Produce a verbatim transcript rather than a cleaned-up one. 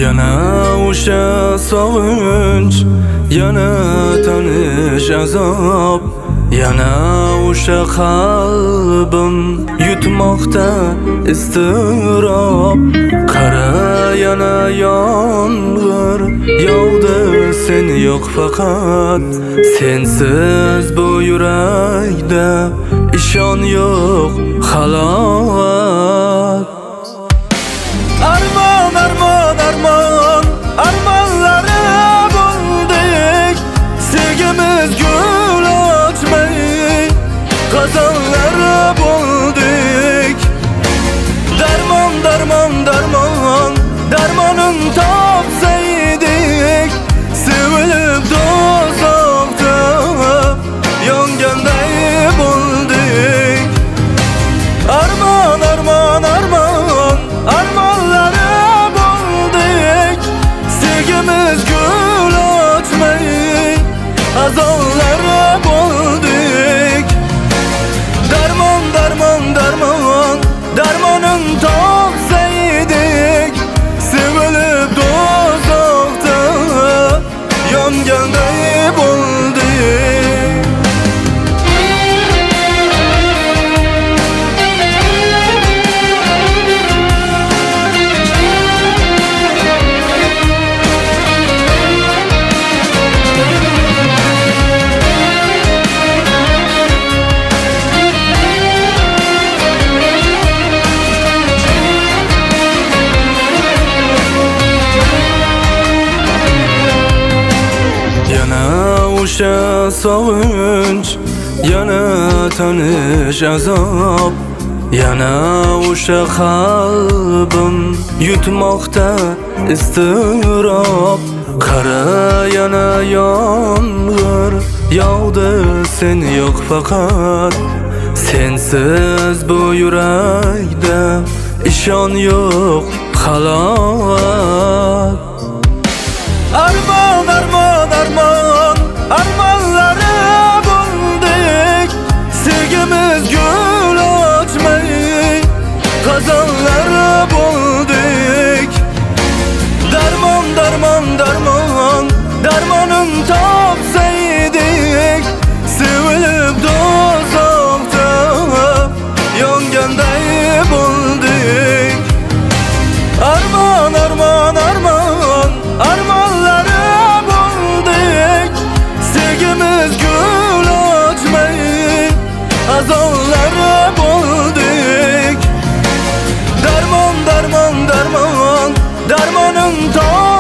Yana o'sha sog'inch, yana tanish azob, yana o'sha qalbim yutmoqda iztirob. Qara, yana yomg'ir yog'di, sen yo'q faqat. Sensiz bu yurakda ishon yo'q, halovat. Armon, armon, armon, armonlari bo'ldik. Sevgimiz gul ochmay, qazonlari bo'ldik. Darmon, darmon, darmon, darmonin topsaydik, sevilib do'zaxda yonganday bo'ldik. Armon, armon, armon, armonlari bo'ldik. Sevgimiz gul ochmay, azonlari bo'ldik. Darmon, darmon, darmon, darmonin topsaydik, sevilib do'zaxda yonganday bo'ldik. O'sha sog'inch, yana tanish azob, yana o'sha qalbim yutmoqda iztirob. Qara, yana yomg'ir yog'di, sen yo'q faqat. Sensiz bu yurakda ishon yo'q, halovat. Armon, armon, armon, armonlari bo'ldik. Sevgimiz gul ochmay, qazonlari bo'ldik. Darmon, darmon, darmon, darmonin topsaydik, sevilib do'zaxda yonganday bo'ldik. Armon, armon, armon, armonlari bo'ldik. Sevgimiz gul ochmay, azonlari bo'ldik. Darmon, darmon, darmon, darmonin to